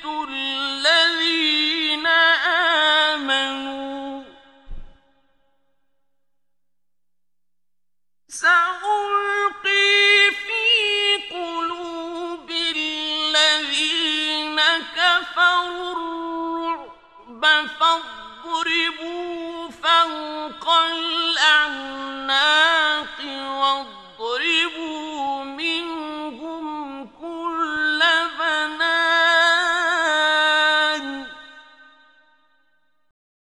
الذين آمنوا سألقي في قلوب الذين كفروا الرعب فاضربوا